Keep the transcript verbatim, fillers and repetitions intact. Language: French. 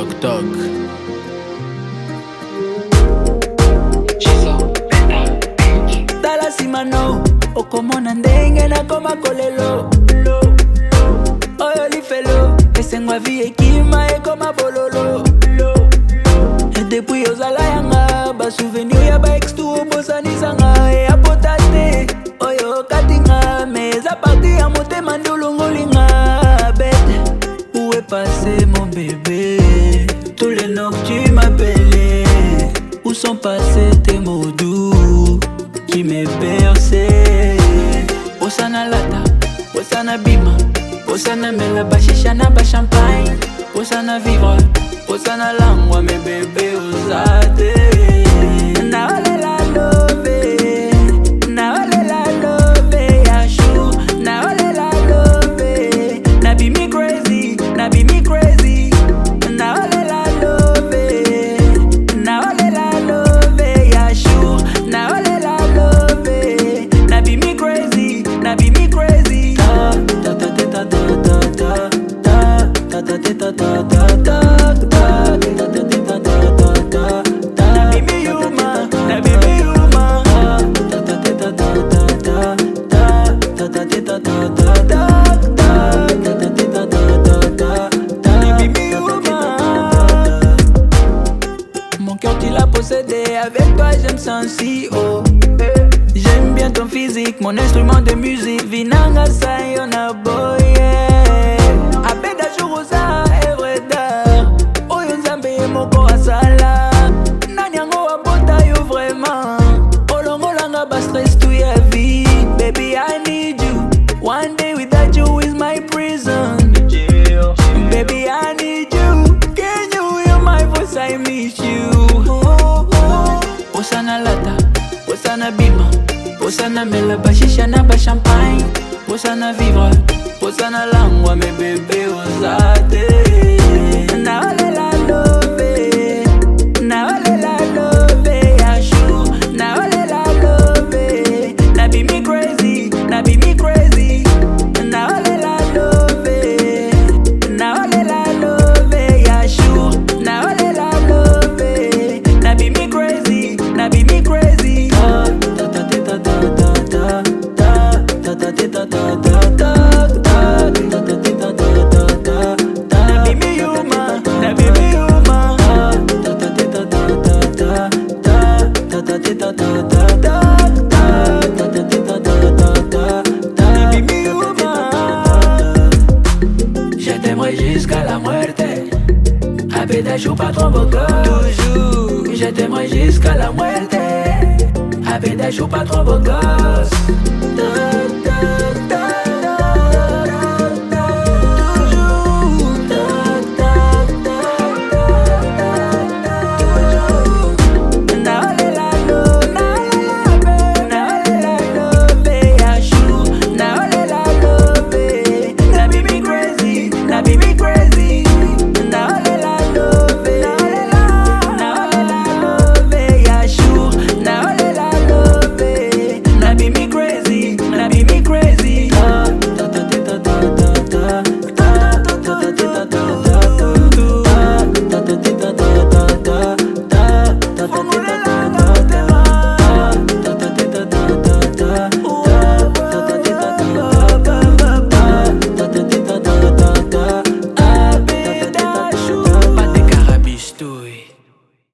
Toc. Dala simano, okomona ndenge nakoma kolelo. Oyo lifelo, esengwa vi ekima ekoma bololo. Et depuis ozala yanga, ba souvenir ya ba ex tu obosanisanga. E apota te, oyo katinga, mais eza parti ya motema ndulungulinga. Bête, où est passé mon bébé? Tous les noms que tu m'appelais, où sont passés tes mots doux qui me berçaient? Osana lata, osana bima, osana mela bashisha na ba champagne, osana vivre, osana langwa me bébé osate. Na ole la love, na ole la love ya chou, na ole la love, na be me crazy, na be me crazy. Na ole la love, na ole la love ya chou, na ole la love, na be me crazy, na be me crazy. Ta ta ta ta ta ta ta ta ta ta ta ta ta ta ta. Mon cœur tu l'as possédé, avec toi je me sens si haut. J'aime bien ton physique, mon instrument de musique. Vinanga sayona boy. Abeda jurusa evreda. Oyo nzambe moko asala. Nanyango abota yo vraiment. Olongo langa ba stress to your vie. Baby I need you. One day without you is my prison. Baby I need you. Can you hear my voice? I miss you. Osana lata, osana bima, osana mela bashisha na ba champagne, osana vivre, osana langwa me bébé osate. Na ole la love, na ole la love ya chou, na ole la love, na be me crazy, na be me crazy. Na ole la love, na ole la love ya chou, na ole la love, na be me crazy, na be me crazy. Ta ta ta ta ta ta ta ta ta ta ta ta ta ta. Na be me human, na be me human. Ta ta ta ta ta ta ta ta ta ta ta ta ta. Na be me human. Je t'aimerai jusqu'à la muerte. Apedacho pas trop beau toujours. Je t'aimerai jusqu'à la muerte. Apedacho pas trop beau gosse.